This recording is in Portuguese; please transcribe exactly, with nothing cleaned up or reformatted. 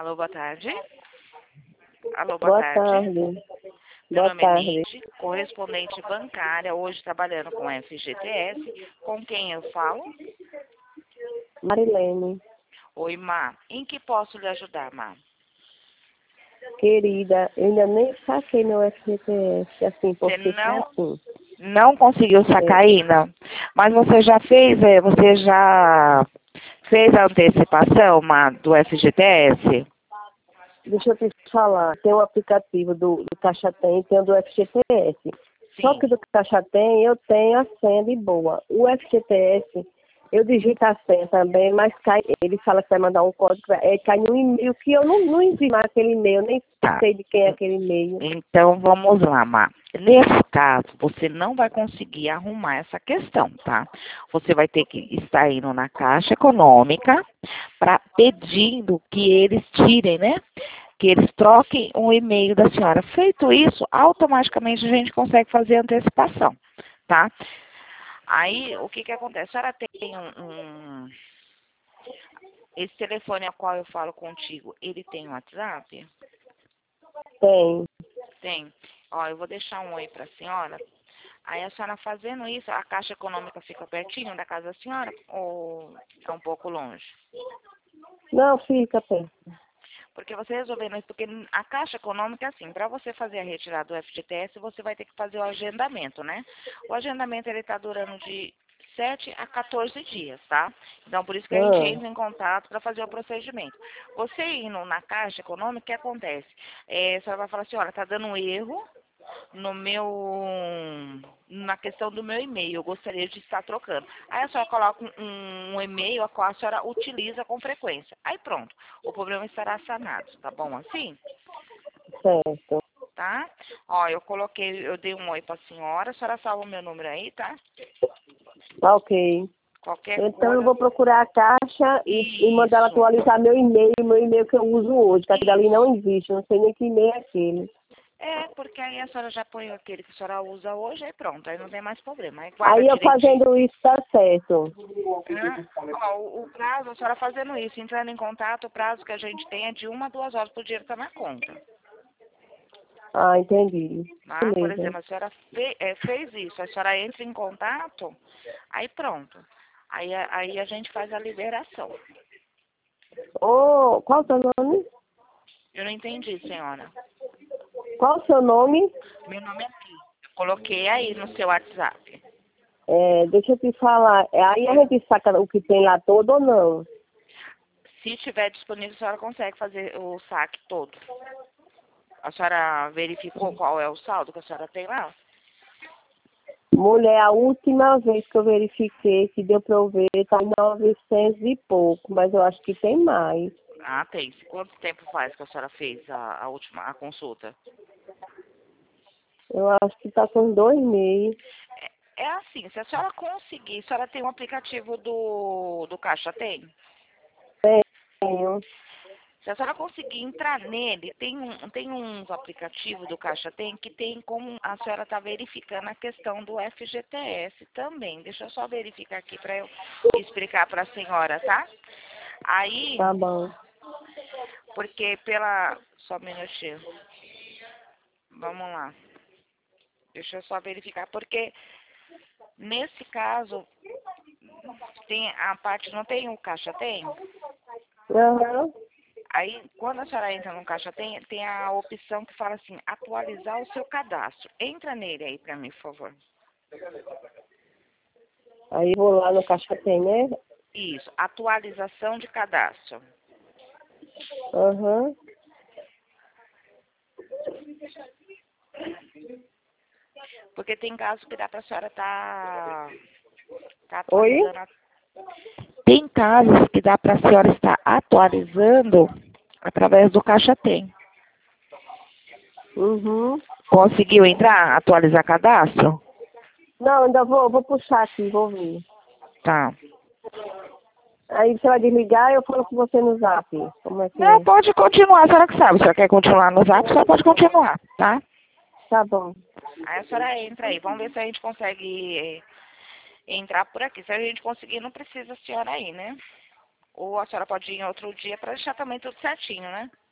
Alô, boa tarde. Alô, boa, Boa tarde. tarde. Meu Boa nome é tarde. Neide, correspondente bancária, hoje trabalhando com F G T S. Com quem eu falo? Marilene, Oi, Má. Em que posso lhe ajudar, Má? querida, eu ainda nem saquei meu F G T S, assim, Você porque foi não, assim. não conseguiu sacar ainda, mas você já fez, é, você já fez a antecipação, Má, do F G T S? Deixa eu te falar, tem um aplicativo do, do Caixa Tem, tem o do F G T S. Só Sim. que do Caixa Tem, eu tenho a senha de boa. O F G T S, eu digito a senha também, mas cai, ele fala que vai mandar um código, é, cai no e-mail, que eu não, não envio mais aquele e-mail, nem Tá. sei de quem é aquele e-mail. Então, vamos lá, Má. Nesse caso, você não vai conseguir arrumar essa questão, tá? Você vai ter que estar indo na Caixa Econômica para pedindo que eles tirem, né? Que eles troquem o e-mail da senhora. Feito isso, automaticamente a gente consegue fazer a antecipação, tá? Aí, o que que acontece? A senhora tem um... um... Esse telefone ao qual eu falo contigo, ele tem WhatsApp? Tem. Tem. Ó, eu vou deixar um oi para a senhora. Aí a senhora fazendo isso, a Caixa Econômica fica pertinho da casa da senhora ou é um pouco longe? Não, fica, tem. Porque você resolvendo isso, porque a Caixa Econômica é assim, para você fazer a retirada do F G T S, você vai ter que fazer o agendamento, né? O agendamento, ele está durando de sete a quatorze dias, tá? Então, por isso que a gente Ah, entra em contato para fazer o procedimento. Você indo na Caixa Econômica, o que acontece? É, a senhora vai falar assim, olha, tá dando um erro no meu, na questão do meu e-mail, eu gostaria de estar trocando. Aí a senhora coloca um, um e-mail a qual a senhora utiliza com frequência. Aí pronto, o problema estará sanado, tá bom assim? certo. Tá? Ó, eu coloquei, eu dei um oi pra senhora, a senhora salva o meu número aí, tá? Tá ok. Qualquer Então eu coisa, vou procurar a caixa e, e mandar ela isso, atualizar meu e-mail, meu e-mail que eu uso hoje, que aquele ali isso. não existe, eu não sei nem que e-mail é aquele. É, porque aí a senhora já põe aquele que a senhora usa hoje, aí pronto, aí não tem mais problema. Aí guarda Aí eu direitinho. fazendo isso tá certo. Né? Ó, o, o prazo, a senhora fazendo isso, entrando em contato, o prazo que a gente tem é de uma a duas horas pro dinheiro estar na conta. Ah, entendi. Tá? Por Beleza. exemplo, a senhora fe, é, fez isso, a senhora entra em contato, aí pronto. Aí, a- aí a gente faz a liberação. Ô, qual o seu nome? Eu não entendi, senhora. Qual o seu nome? Meu nome é Pi. Eu coloquei aí no seu WhatsApp. É, deixa eu te falar, é, aí a gente saca o que tem lá todo ou não? Se tiver disponível, a senhora consegue fazer o saque todo. A senhora verificou qual é o saldo que a senhora tem lá? Mulher, a última vez que eu verifiquei, que deu pra eu ver, tá em novecentos e pouco, mas eu acho que tem mais. Ah, tem. Quanto tempo faz que a senhora fez a, a última a consulta? Eu acho que tá com dois meses. É assim, se a senhora conseguir, a senhora tem um aplicativo do, do Caixa, tem? Tenho. Se a senhora conseguir entrar nele, tem um, tem uns aplicativos do Caixa Tem que tem como a senhora tá verificando a questão do F G T S também. Deixa eu só verificar aqui para eu explicar para a senhora, tá? Aí, Tá bom. porque pela... Só um minutinho. Vamos lá. Deixa eu só verificar, porque nesse caso, tem a parte, não tem o Caixa Tem? Aham. Aí, quando a senhora entra no Caixa Tem, tem a opção que fala assim, atualizar o seu cadastro. Entra nele aí para mim, por favor. Aí vou lá no Caixa Tem, né? Isso, atualização de cadastro. Aham. Porque tem casos que dá para a senhora tá, tá Oi? atualizando. A... Tem casos que dá para a senhora estar atualizando através do Caixa Tem. Uhum. Conseguiu entrar, atualizar cadastro? Não, ainda vou, vou puxar aqui, vou ver. Tá. Aí você vai desligar e eu falo com você no zap. Como é que Não, é? pode continuar, a senhora que sabe. Se a senhora quer continuar no zap, a senhora pode continuar, tá? Tá bom. Aí a senhora entra aí. Vamos ver se a gente consegue eh, entrar por aqui. Se a gente conseguir, não precisa a senhora aí, né? Ou a senhora pode ir em outro dia para deixar também tudo certinho, né?